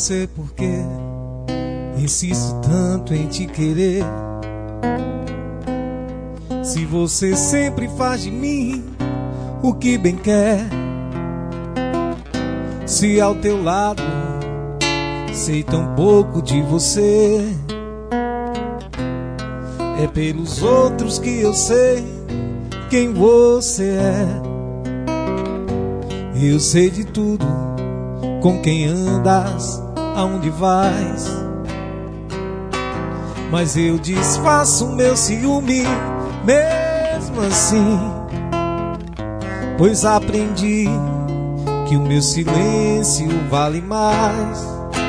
sei por que insisto tanto em te querer. Se você sempre faz de mim o que bem quer, se ao teu lado sei tão pouco de você, é pelos outros que eu sei quem você é. Eu sei de tudo, com quem andas, aonde vais, mas eu disfarço meu ciúme mesmo assim, pois aprendi que o meu silêncio vale mais.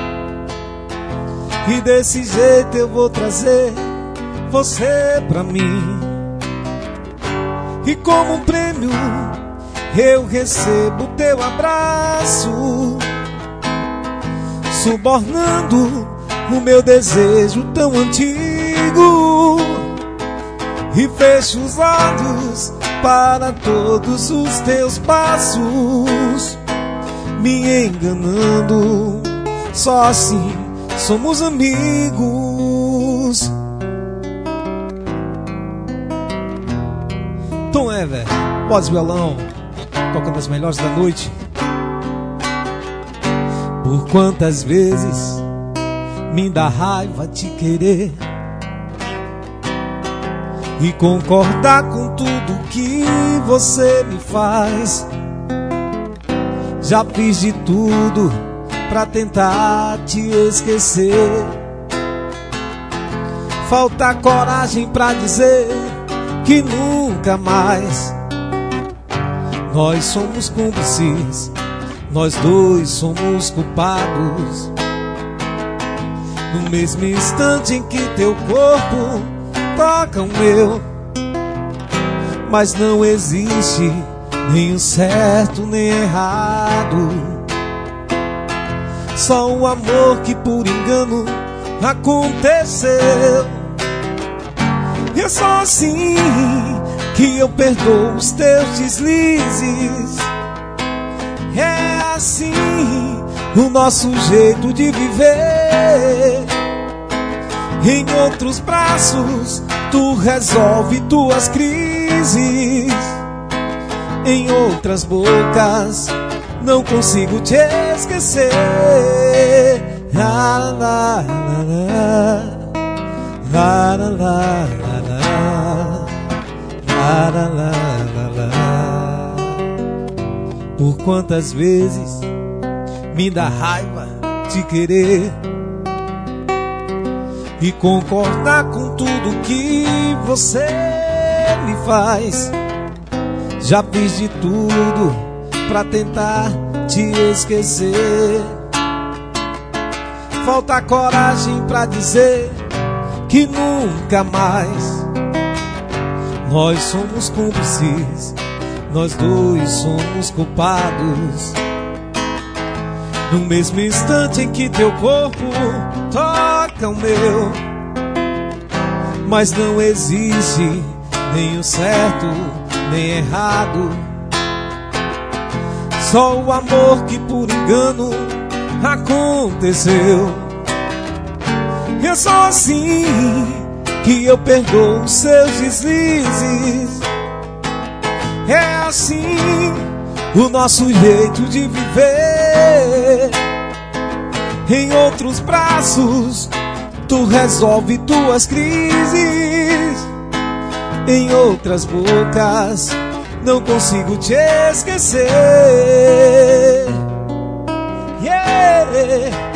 E desse jeito eu vou trazer você pra mim, e como um prêmio eu recebo teu abraço, subornando o meu desejo tão antigo, e fecho os olhos para todos os teus passos, me enganando. Só assim somos amigos. Tom Ever, voz violão, tocando as melhores da noite. Por quantas vezes me dá raiva te querer e concordar com tudo que você me faz. Já fiz de tudo pra tentar te esquecer, falta coragem pra dizer que nunca mais. Nós somos cúmplices, nós dois somos culpados. No mesmo instante em que teu corpo toca o meu, mas não existe nem o certo nem errado, só o amor que por engano aconteceu. E é só assim que eu perdoo os teus deslizes. É assim o nosso jeito de viver. Em outros braços tu resolve tuas crises, em outras bocas não consigo te esquecer. La, la, la, la, la, la, la, la, la, la. Por quantas vezes me dá raiva te querer e concordar com tudo que você me faz. Já fiz de tudo pra tentar te esquecer, falta coragem pra dizer que nunca mais. Nós somos cúmplices, nós dois somos culpados. No mesmo instante em que teu corpo toca o meu, mas não existe nem o certo nem errado, só o amor que por engano aconteceu. E é só assim que eu perdoo os seus deslizes. É assim o nosso jeito de viver. Em outros braços tu resolve tuas crises, em outras bocas não consigo te esquecer. Yeah.